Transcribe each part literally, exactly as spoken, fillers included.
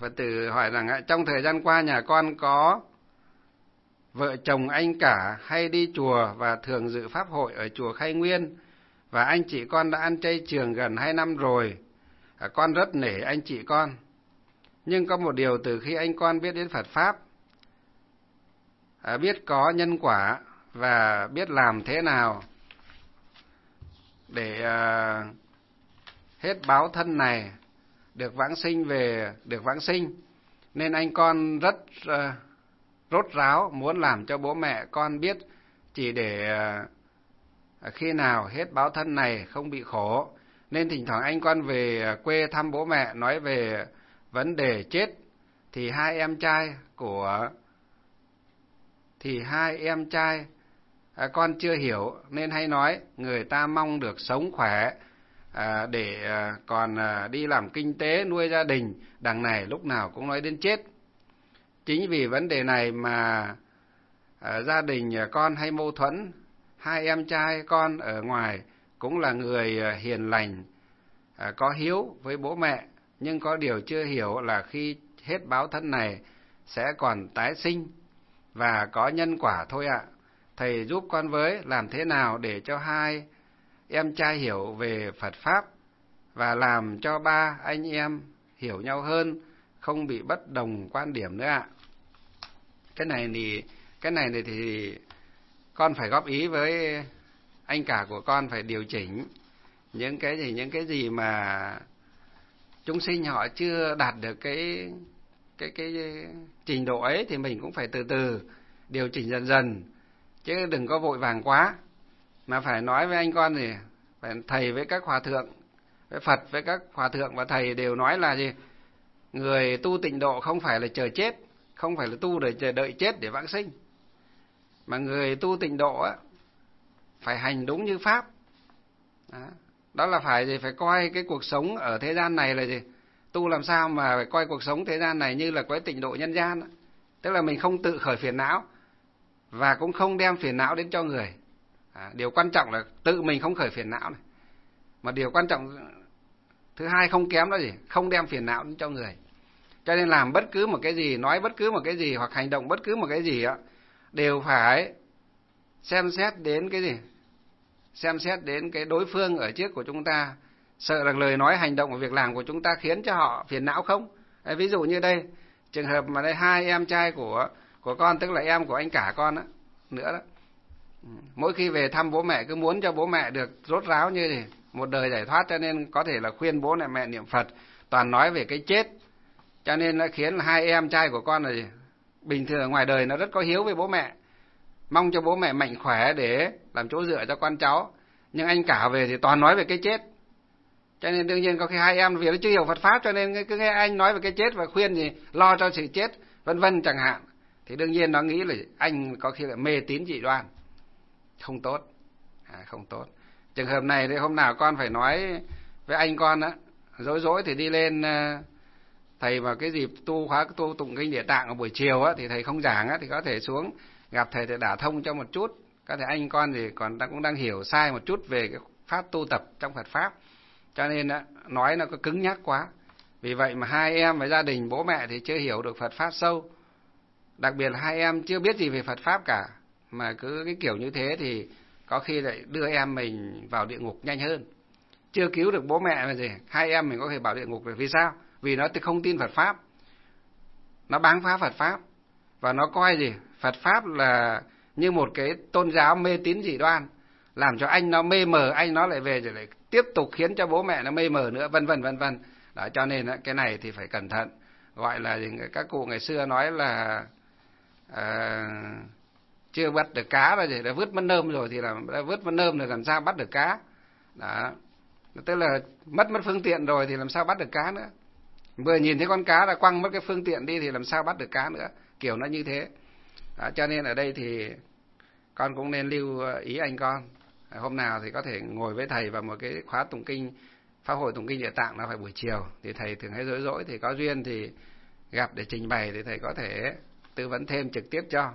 Phật tử hỏi rằng trong thời gian qua nhà con có vợ chồng anh cả hay đi chùa và thường dự pháp hội ở chùa Khai Nguyên, và anh chị con đã ăn chay trường gần hai năm rồi. Con rất nể anh chị con. Nhưng có một điều, từ khi anh con biết đến Phật Pháp, biết có nhân quả và biết làm thế nào để hết báo thân này, được vãng sinh về, được vãng sinh, nên anh con rất rốt ráo muốn làm cho bố mẹ con biết, chỉ để khi nào hết báo thân này không bị khổ. Nên thỉnh thoảng anh con về quê thăm bố mẹ, nói về vấn đề chết, thì hai em trai của thì hai em trai à, con chưa hiểu, nên hay nói người ta mong được sống khỏe à, để à, còn à, đi làm kinh tế nuôi gia đình, đằng này lúc nào cũng nói đến chết. Chính vì vấn đề này mà à, gia đình con hay mâu thuẫn. Hai em trai con ở ngoài cũng là người à, hiền lành, à, có hiếu với bố mẹ, nhưng có điều chưa hiểu là khi hết báo thân này sẽ còn tái sinh và có nhân quả thôi ạ. Thầy giúp con với, làm thế nào để cho hai em trai hiểu về Phật Pháp và làm cho ba anh em hiểu nhau hơn, không bị bất đồng quan điểm nữa ạ. Cái này thì cái này thì, thì con phải góp ý với anh cả của con, phải điều chỉnh những cái gì những cái gì mà chúng sinh họ chưa đạt được cái cái cái trình độ ấy, thì mình cũng phải từ từ điều chỉnh dần dần, chứ đừng có vội vàng quá. Mà phải nói với anh con thì phải thầy với các hòa thượng, với Phật với các hòa thượng và thầy đều nói là gì? Người tu tịnh độ không phải là chờ chết, không phải là tu để chờ đợi chết để vãng sinh, mà người tu tịnh độ á phải hành đúng như pháp. Đó, đó là phải gì? Phải coi cái cuộc sống ở thế gian này là gì? Tu làm sao mà phải coi cuộc sống thế gian này như là cái tịnh độ nhân gian. Tức là mình không tự khởi phiền não và cũng không đem phiền não đến cho người. À, điều quan trọng là tự mình không khởi phiền não này. Mà điều quan trọng thứ hai không kém đó gì? Không đem phiền não đến cho người. Cho nên làm bất cứ một cái gì, nói bất cứ một cái gì hoặc hành động bất cứ một cái gì á, đều phải xem xét đến cái gì? Xem xét đến cái đối phương ở trước của chúng ta, sợ rằng lời nói, hành động và việc làm của chúng ta khiến cho họ phiền não không? Đấy, ví dụ như đây, trường hợp mà đây hai em trai của của con, tức là em của anh cả con á, nữa đó. Mỗi khi về thăm bố mẹ cứ muốn cho bố mẹ được rốt ráo như thế, một đời giải thoát, cho nên có thể là khuyên bố mẹ niệm Phật, toàn nói về cái chết. Cho nên nó khiến hai em trai của con là gì? Bình thường ngoài đời nó rất có hiếu với bố mẹ, mong cho bố mẹ mạnh khỏe để làm chỗ dựa cho con cháu. Nhưng anh cả về thì toàn nói về cái chết. Cho nên đương nhiên có khi hai em vì nó chưa hiểu Phật Pháp, cho nên cứ nghe anh nói về cái chết và khuyên gì lo cho sự chết, vân vân chẳng hạn, thì đương nhiên nó nghĩ là anh có khi là mê tín dị đoan, không tốt, à, không tốt. Trường hợp này thì hôm nào con phải nói với anh con á, rối rối thì đi lên thầy vào cái dịp tu khóa tu tụng kinh Địa Tạng ở buổi chiều á, thì thầy không giảng á, thì có thể xuống gặp thầy để đả thông cho một chút. Có thể anh con thì còn đang cũng đang hiểu sai một chút về cái pháp tu tập trong Phật Pháp, cho nên á, nói nó có cứng nhắc quá. Vì vậy mà hai em và gia đình bố mẹ thì chưa hiểu được Phật Pháp sâu. Đặc biệt là hai em chưa biết gì về Phật Pháp cả, mà cứ cái kiểu như thế thì có khi lại đưa em mình vào địa ngục nhanh hơn. Chưa cứu được bố mẹ mà gì, hai em mình có thể vào địa ngục. Vì sao? Vì nó không tin Phật Pháp, nó báng phá Phật Pháp, và nó coi gì Phật Pháp là như một cái tôn giáo mê tín dị đoan, làm cho anh nó mê mờ, anh nó lại về rồi lại tiếp tục khiến cho bố mẹ nó mê mờ nữa, vân vân vân vân. Đó, cho nên cái này thì phải cẩn thận. Gọi là các cụ ngày xưa nói là à, chưa bắt được cá rồi thì đã vứt mất nơm rồi, thì là đã vứt mất nơm rồi làm sao bắt được cá. Đó, tức là mất mất phương tiện rồi thì làm sao bắt được cá nữa. Vừa nhìn thấy con cá là quăng mất cái phương tiện đi thì làm sao bắt được cá nữa, kiểu nó như thế. Đó, cho nên ở đây thì con cũng nên lưu ý anh con. Hôm nào thì có thể ngồi với thầy vào một cái khóa tụng kinh, pháp hội tụng kinh Địa Tạng, nó phải buổi chiều, thì thầy thường hay rỗi rỗi, thì có duyên thì gặp để trình bày, thì thầy có thể tư vấn thêm trực tiếp cho.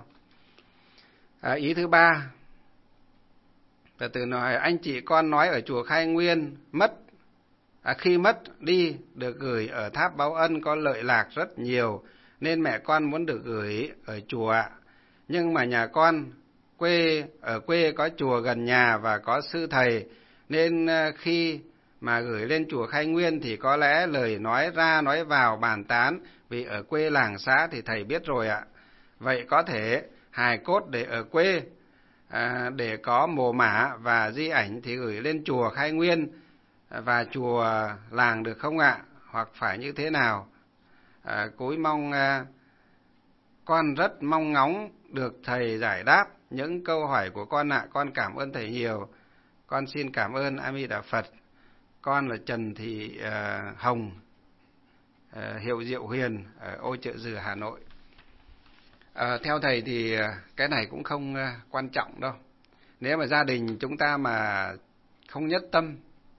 À, ý thứ ba, và từ nói anh chị con nói ở chùa Khai Nguyên mất À, khi mất đi được gửi ở tháp báo ân có lợi lạc rất nhiều, nên mẹ con muốn được gửi ở chùa. Nhưng mà nhà con quê ở quê có chùa gần nhà và có sư thầy, nên khi mà gửi lên chùa Khai Nguyên thì có lẽ lời nói ra nói vào bàn tán, vì ở quê làng xã thì thầy biết rồi ạ. Vậy có thể hài cốt để ở quê, à, để có mồ mả và di ảnh thì gửi lên chùa Khai Nguyên và chùa làng được không ạ? Hoặc phải như thế nào? À, cúi mong à, con rất mong ngóng được thầy giải đáp những câu hỏi của con ạ. Con cảm ơn thầy nhiều. Con xin cảm ơn A Di Đà Phật. Con là Trần Thị uh, Hồng, uh, hiệu Diệu Huyền, ở Ô Chợ Dừa, Hà Nội. Uh, theo thầy thì uh, cái này cũng không uh, quan trọng đâu. Nếu mà gia đình chúng ta mà không nhất tâm,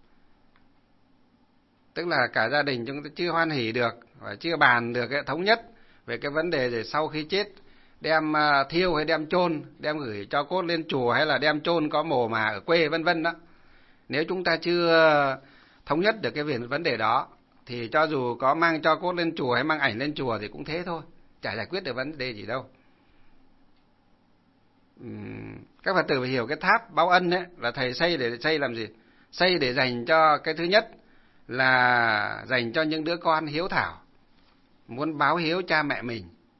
tức là cả gia đình chúng ta chưa hoan hỉ được và chưa bàn được cái thống nhất về cái vấn đề rồi sau khi chết đem uh, thiêu hay đem chôn, đem gửi cho cốt lên chùa hay là đem chôn có mồ mà ở quê vân vân đó. Nếu chúng ta chưa thống nhất được cái vấn đề đó thì cho dù có mang cho cốt lên chùa hay mang ảnh lên chùa thì cũng thế thôi, chả giải quyết được vấn đề gì đâu. Uhm, các Phật tử phải hiểu cái tháp báo ân ấy là thầy xây để xây làm gì? Xây để dành cho cái thứ nhất là dành cho những đứa con hiếu thảo, muốn báo hiếu cha mẹ mình,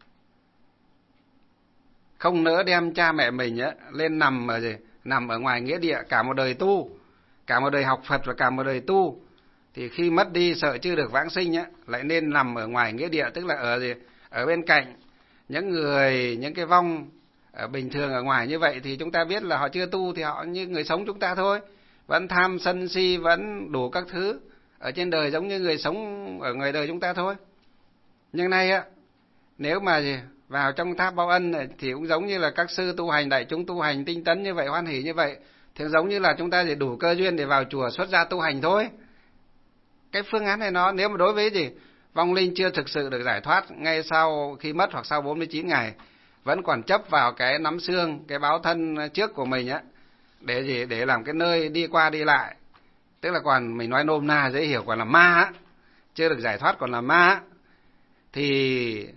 không nỡ đem cha mẹ mình ấy lên nằm ở gì? Nằm ở ngoài nghĩa địa cả một đời tu, cả một đời học Phật và cả một đời tu, thì khi mất đi sợ chưa được vãng sinh á, lại nên nằm ở ngoài nghĩa địa, tức là ở gì? Ở bên cạnh những người, những cái vong ở bình thường ở ngoài như vậy thì chúng ta biết là họ chưa tu thì họ như người sống chúng ta thôi, vẫn tham sân si, vẫn đủ các thứ ở trên đời giống như người sống ở ngoài đời chúng ta thôi. Nhưng nay á, nếu mà gì? Vào trong tháp báo ân thì cũng giống như là các sư tu hành, đại chúng tu hành tinh tấn như vậy, hoan hỷ như vậy, thì giống như là chúng ta chỉ đủ cơ duyên để vào chùa xuất gia tu hành thôi. Cái phương án này nó, nếu mà đối với gì vong linh chưa thực sự được giải thoát ngay sau khi mất hoặc sau bốn mươi chín ngày, vẫn còn chấp vào cái nắm xương, cái báo thân trước của mình á, để gì? Để làm cái nơi đi qua đi lại, tức là còn mình nói nôm na dễ hiểu còn là ma á, chưa được giải thoát còn là ma á, thì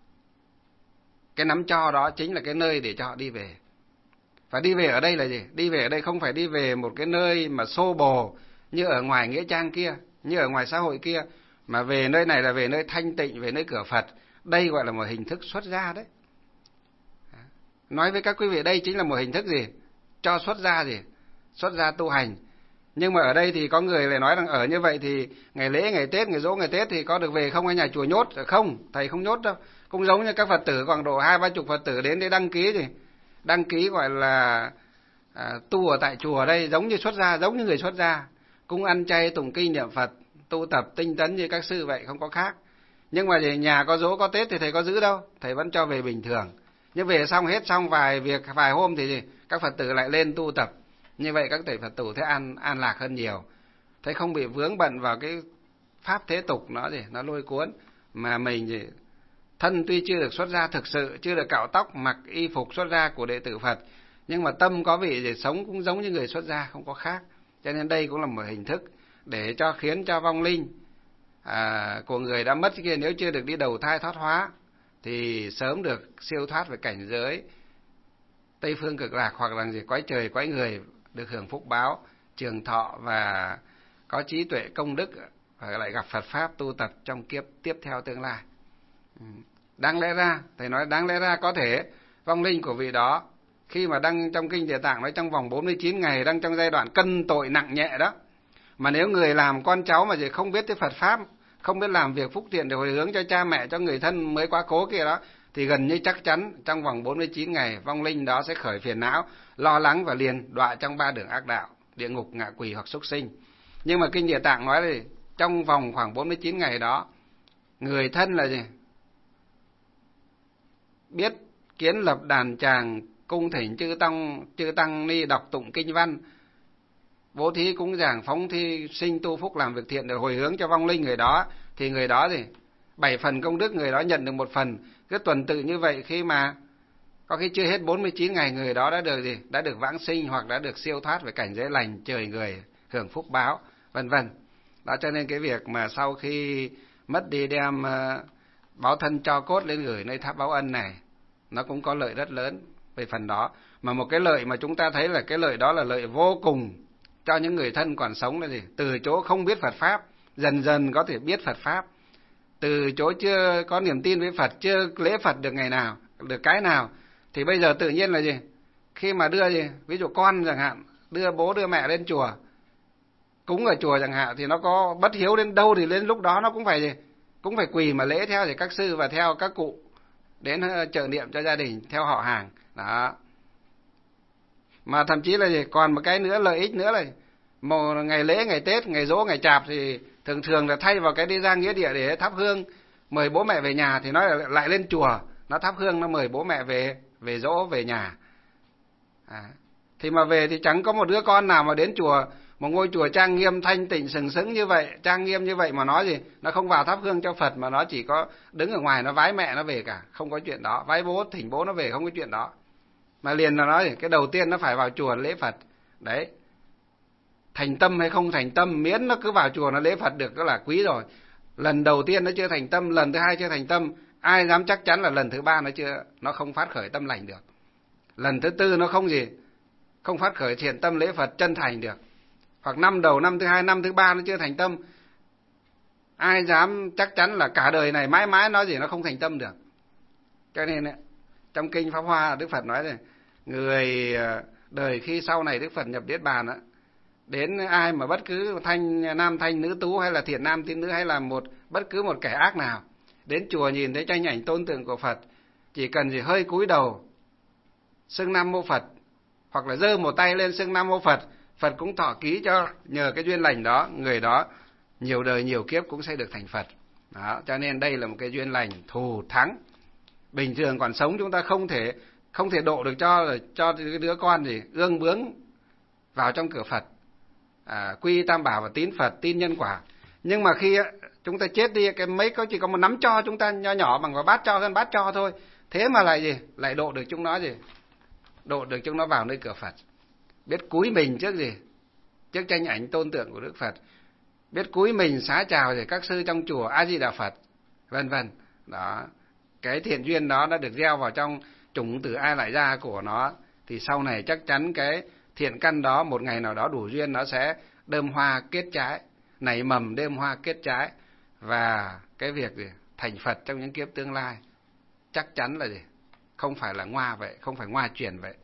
cái nắm cho đó chính là cái nơi để cho họ đi về. Và đi về ở đây là gì? Đi về ở đây không phải đi về một cái nơi mà xô bồ như ở ngoài nghĩa trang kia, như ở ngoài xã hội kia, mà về nơi này là về nơi thanh tịnh, về nơi cửa Phật. Đây gọi là một hình thức xuất gia đấy. Nói với các quý vị đây chính là một hình thức gì? Cho xuất gia gì? Xuất gia tu hành. Nhưng mà ở đây thì có người lại nói rằng ở như vậy thì ngày lễ, ngày Tết, ngày dỗ, ngày Tết thì có được về không, hay nhà chùa nhốt? Không, thầy không nhốt đâu. Cũng giống như các Phật tử khoảng độ hai ba chục Phật tử đến để đăng ký gì? Đăng ký gọi là à, tu ở tại chùa đây, giống như xuất gia, giống như người xuất gia, cũng ăn chay, tụng kinh, niệm Phật, tu tập tinh tấn như các sư vậy, không có khác. Nhưng mà về nhà có dỗ có Tết thì thầy có giữ đâu, thầy vẫn cho về bình thường. Nhưng về xong hết xong vài việc vài hôm thì gì? Các Phật tử lại lên tu tập. Như vậy các thầy Phật tử thấy an an lạc hơn nhiều, thấy không bị vướng bận vào cái pháp thế tục nó gì, nó lôi cuốn, mà mình gì thân tuy chưa được xuất gia thực sự, chưa được cạo tóc, mặc y phục xuất gia của đệ tử Phật, nhưng mà tâm có vị để sống cũng giống như người xuất gia, không có khác. Cho nên đây cũng là một hình thức để cho khiến cho vong linh à, của người đã mất kia, nếu chưa được đi đầu thai thoát hóa thì sớm được siêu thoát về cảnh giới Tây phương cực lạc, hoặc là gì cõi trời cõi người, được hưởng phúc báo, trường thọ và có trí tuệ công đức, và lại gặp Phật pháp tu tập trong kiếp tiếp theo tương lai. Đáng lẽ ra, thầy nói đáng lẽ ra có thể vong linh của vị đó khi mà đang trong kinh Địa Tạng nói trong vòng bốn mươi chín ngày, đang trong giai đoạn cân tội nặng nhẹ đó, mà nếu người làm con cháu mà gì không biết cái Phật pháp, không biết làm việc phúc thiện để hồi hướng cho cha mẹ, cho người thân mới quá cố kia đó, thì gần như chắc chắn trong vòng bốn mươi chín ngày vong linh đó sẽ khởi phiền não, lo lắng và liền đọa trong ba đường ác đạo, địa ngục, ngạ quỷ hoặc súc sinh. Nhưng mà kinh Địa Tạng nói là trong vòng khoảng bốn mươi chín ngày đó, người thân là gì? Biết kiến lập đàn tràng, cung thỉnh chư tăng, chư tăng ni đọc tụng kinh văn, bố thí cúng dường, phóng thi sinh tu phúc, làm việc thiện để hồi hướng cho vong linh người đó, thì người đó gì? Bảy phần công đức người đó nhận được một phần. Cứ tuần tự như vậy, khi mà có khi chưa hết bốn mươi chín ngày, người đó đã được gì? Đã được vãng sinh hoặc đã được siêu thoát về cảnh giới lành, trời người, hưởng phúc báo, vân vân. Đó, cho nên cái việc mà sau khi mất đi đem uh, báo thân cho cốt lên gửi nơi tháp báo ân này, nó cũng có lợi rất lớn về phần đó. Mà một cái lợi mà chúng ta thấy là cái lợi đó là lợi vô cùng cho những người thân còn sống là gì? Từ chỗ không biết Phật Pháp, dần dần có thể biết Phật Pháp. Từ chỗ chưa có niềm tin với Phật, chưa lễ Phật được ngày nào, được cái nào, thì bây giờ tự nhiên là gì? Khi mà đưa gì? Ví dụ con chẳng hạn, đưa bố đưa mẹ lên chùa, cúng ở chùa chẳng hạn, thì nó có bất hiếu đến đâu thì đến lúc đó nó cũng phải gì? Cũng phải quỳ mà lễ theo thì các sư và theo các cụ đến trợ niệm cho gia đình theo họ hàng. Đó. Mà thậm chí là gì? Còn một cái nữa, lợi ích nữa là một ngày lễ, ngày Tết, ngày Giỗ, ngày Chạp thì thường thường là thay vào cái đi ra nghĩa địa để thắp hương mời bố mẹ về nhà thì nó lại lên chùa, nó thắp hương, nó mời bố mẹ về về Giỗ, về nhà. À, thì mà về thì chẳng có một đứa con nào mà đến chùa, một ngôi chùa trang nghiêm thanh tịnh sừng sững như vậy, trang nghiêm như vậy mà nói gì, nó không vào thắp hương cho Phật, mà nó chỉ có đứng ở ngoài nó vái mẹ nó về cả, không có chuyện đó. Vái bố, thỉnh bố nó về, không có chuyện đó. Mà liền là nói cái đầu tiên nó phải vào chùa lễ Phật. Đấy, thành tâm hay không thành tâm, miễn nó cứ vào chùa nó lễ Phật được đó là quý rồi. Lần đầu tiên nó chưa thành tâm, lần thứ hai chưa thành tâm, ai dám chắc chắn là lần thứ ba nó chưa, nó không phát khởi tâm lành được. Lần thứ tư nó không gì, không phát khởi thiện tâm lễ Phật chân thành được. Hoặc năm đầu, năm thứ hai, năm thứ ba nó chưa thành tâm, ai dám chắc chắn là cả đời này mãi mãi nó gì nó không thành tâm được. Cho nên ấy, trong kinh Pháp Hoa Đức Phật nói này, người đời khi sau này Đức Phật nhập Niết Bàn á, đến ai mà bất cứ thanh nam thanh nữ tú hay là thiện nam tín nữ hay là một bất cứ một kẻ ác nào đến chùa nhìn thấy tranh ảnh tôn tượng của Phật, chỉ cần gì hơi cúi đầu xưng Nam Mô Phật hoặc là giơ một tay lên xưng Nam Mô Phật, Phật cũng thọ ký cho, nhờ cái duyên lành đó, người đó nhiều đời nhiều kiếp cũng sẽ được thành Phật. Đó, cho nên đây là một cái duyên lành thù thắng. Bình thường còn sống chúng ta không thể không thể độ được cho cho cái đứa con gì ương bướng vào trong cửa Phật, à, quy Tam Bảo và tín Phật, tin nhân quả. Nhưng mà khi chúng ta chết đi, cái mấy có chỉ có một nắm cho chúng ta nho nhỏ bằng vào bát cho hơn bát cho thôi, thế mà lại gì lại độ được chúng nó gì độ được chúng nó vào nơi cửa Phật. Biết cúi mình trước gì trước tranh ảnh tôn tượng của Đức Phật, biết cúi mình xá chào thì các sư trong chùa A Di Đà Phật, vân vân. Đó, cái thiện duyên đó đã được gieo vào trong chủng tử A Lại Gia của nó, thì sau này chắc chắn cái thiện căn đó một ngày nào đó đủ duyên nó sẽ đơm hoa kết trái, nảy mầm đơm hoa kết trái, và cái việc gì thành Phật trong những kiếp tương lai chắc chắn là gì không phải là ngoa vậy, không phải ngoa truyền vậy.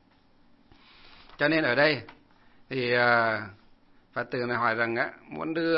Cho nên ở đây thì uh, Phật tử này hỏi rằng á, muốn đưa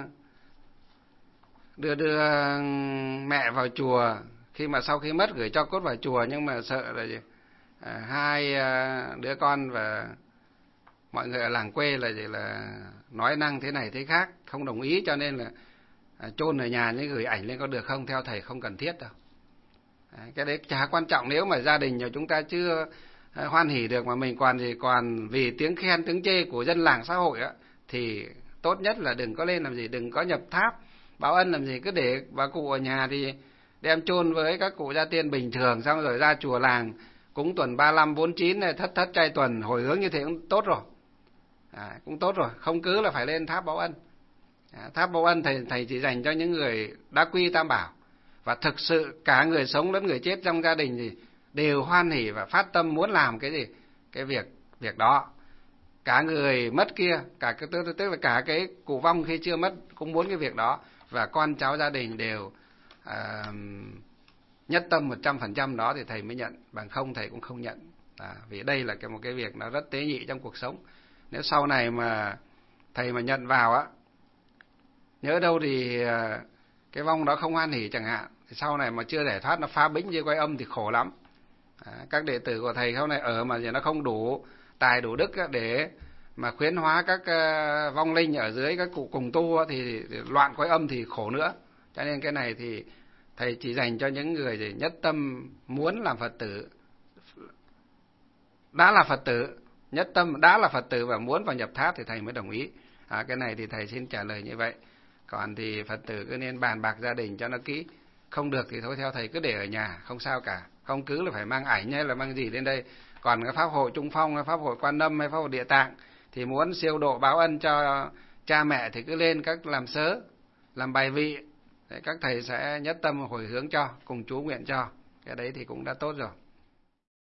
đưa đưa mẹ vào chùa, khi mà sau khi mất gửi cho cốt vào chùa, nhưng mà sợ là gì? À, hai đứa con và mọi người ở làng quê là gì là nói năng thế này thế khác, không đồng ý, cho nên là à, chôn ở nhà nhưng gửi ảnh lên có được không? Theo thầy không cần thiết đâu. À, cái đấy chả quan trọng, nếu mà gia đình nhà chúng ta chưa à, hoan hỉ được mà mình còn gì còn vì tiếng khen tiếng chê của dân làng xã hội á, thì tốt nhất là đừng có lên làm gì, đừng có nhập tháp báo ân làm gì, cứ để bà cụ ở nhà thì đem chôn với các cụ gia tiên bình thường, xong rồi ra chùa làng cúng tuần ba lăm bốn chín này, thất thất trai tuần hồi hướng như thế cũng tốt rồi. À, cũng tốt rồi, không cứ là phải lên tháp báo ân. À, tháp báo ân thầy thầy chỉ dành cho những người đã quy Tam Bảo, và thực sự cả người sống lẫn người chết trong gia đình thì đều hoan hỉ và phát tâm muốn làm cái gì, cái việc việc đó. Cả người mất kia, cả cái tức, tức là cả cái cụ vong khi chưa mất cũng muốn cái việc đó, và con cháu gia đình đều à, nhất tâm một trăm phần trăm đó thì thầy mới nhận, bằng không thầy cũng không nhận. À, vì đây là cái một cái việc nó rất tế nhị trong cuộc sống. Nếu sau này mà thầy mà nhận vào á, nhớ đâu thì cái vong đó không hoan hỉ chẳng hạn, thì sau này mà chưa giải thoát nó phá bính như Quay Âm thì khổ lắm. À, các đệ tử của thầy sau này ở mà nó không đủ tài đủ đức để mà khuyến hóa các vong linh ở dưới các cụ cùng tu thì loạn Quay Âm thì khổ nữa. Cho nên cái này thì thầy chỉ dành cho những người gì nhất tâm muốn làm Phật tử, đã là Phật tử, nhất tâm đã là Phật tử và muốn vào nhập tháp thì thầy mới đồng ý. À, cái này thì thầy xin trả lời như vậy. Còn thì Phật tử cứ nên bàn bạc gia đình cho nó kỹ. Không được thì thôi theo thầy cứ để ở nhà, không sao cả. Không cứ là phải mang ảnh hay là mang gì lên đây. Còn cái pháp hội Trung Phong, pháp hội Quan Âm hay pháp hội Địa Tạng thì muốn siêu độ báo ân cho cha mẹ thì cứ lên các làm sớ, làm bài vị, để các thầy sẽ nhất tâm hồi hướng cho, cùng chú nguyện cho. Cái đấy thì cũng đã tốt rồi.